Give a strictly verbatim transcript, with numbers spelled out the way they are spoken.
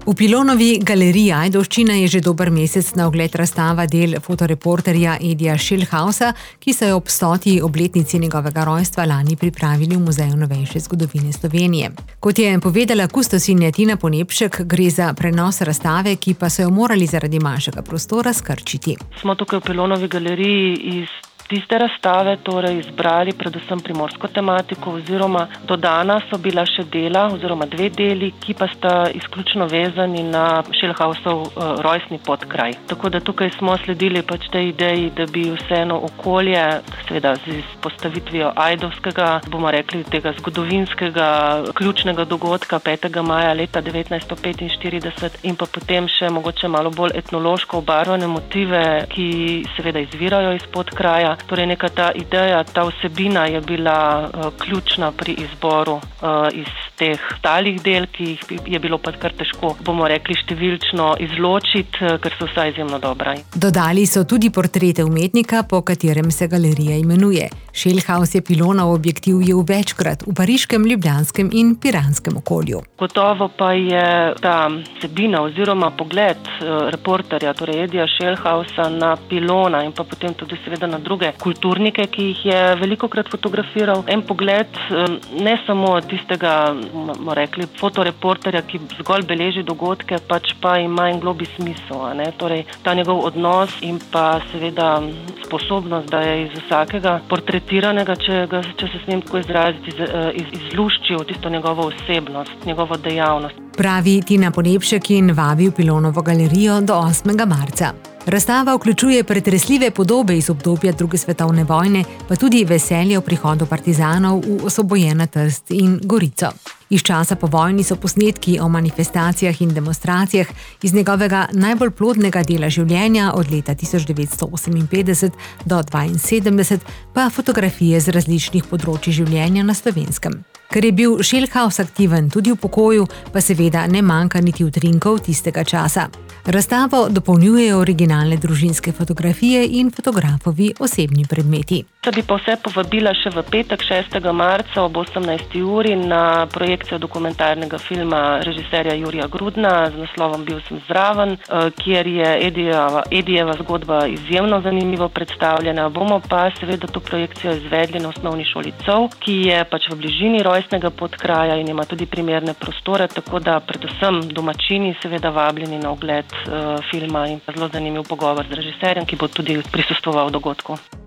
V Pilonovi galeriji Ajdovščina je že dober mesec na ogled razstava del fotoreporterja Edija Šeljhausa, ki so jo ob stoti obletnici njegovega rojstva lani pripravili v Muzeju novejše zgodovine Slovenije. Kot je povedala kustosinja Tina Ponepšek, gre za prenos razstave, ki pa so jo morali zaradi manjšega prostora skrčiti. Smo tukaj v Pilonovi galeriji iz tiste razstave torej izbrali predvsem primorsko tematiko oziroma dodana so bila še dela oziroma dve deli, ki pa sta izključno vezani na Šeljhausov uh, rojstni podkraj. Tako da tukaj smo sledili pač tej ideji, da bi vseeno okolje, seveda z postavitvijo ajdovskega, bomo rekli tega zgodovinskega ključnega dogodka petega maja leta devetnajststo petinštirideset in pa potem še mogoče malo bolj etnološko obarvane motive, ki seveda izvirajo iz podkraja. Torej neka ta ideja, ta vsebina je bila uh, ključna pri izboru uh, iz teh stalih del, ki jih je bilo pa kar težko, bomo rekli, številčno izločiti, uh, ker so vsa izjemno dobra. Dodali so tudi portrete umetnika, po katerem se galerija imenuje. Šeljhaus je Pilonov objektiv ujel večkrat v pariškem, ljubljanskem in piranskem okolju. Gotovo pa je ta vsebina oziroma pogled uh, reporterja, torej Edija Šeljhausa na Pilona in pa potem tudi seveda na druge kulturnike, ki jih je velikokrat fotografiral. En pogled ne samo tistega, bomo rekli, fotoreporterja, ki zgolj beleži dogodke, pač pa ima en globi smisel, ne? Torej ta njegov odnos in pa seveda sposobnost, da je iz vsakega portretiranega, če, ga, če se smem tako izraziti, iz, iz, izluščil tisto njegovo osebnost, njegovo dejavnost. Pravi Tina Ponepšek in vabi v Pilonovo galerijo do osmega marca. Razstava vključuje pretresljive podobe iz obdobja druge svetovne vojne, pa tudi veselje o prihodu partizanov v osvobojena Trst in Gorico. Iz časa po vojni so posnetki o manifestacijah in demonstracijah, iz njegovega najbolj plodnega dela življenja od leta tisoč devetsto oseminpetdeset do dvainsedemdeset, pa fotografije z različnih področij življenja na Slovenskem. Ker je bil Šeljhaus aktiven tudi v pokoju, pa seveda ne manjka niti utrinkov tistega časa. Razstavo dopolnjujejo originalne družinske fotografije in fotografovi osebni predmeti. Da bi pa vse povabila še v petek šestega marca ob osemnajsti uri na projekcijo dokumentarnega filma režiserja Jurija Grudna z naslovom Bil sem zraven, kjer je Edijeva, Edijeva zgodba izjemno zanimivo predstavljena. Bomo pa seveda to projekcijo izvedli na osnovni šoli Cov, ki je pač v bližini rojstnega podkraja in ima tudi primerne prostore, tako da predvsem domačini seveda vabljeni na ogled uh, filma in zelo zanimiv pogovor z režiserjem, ki bo tudi prisostvoval dogodku.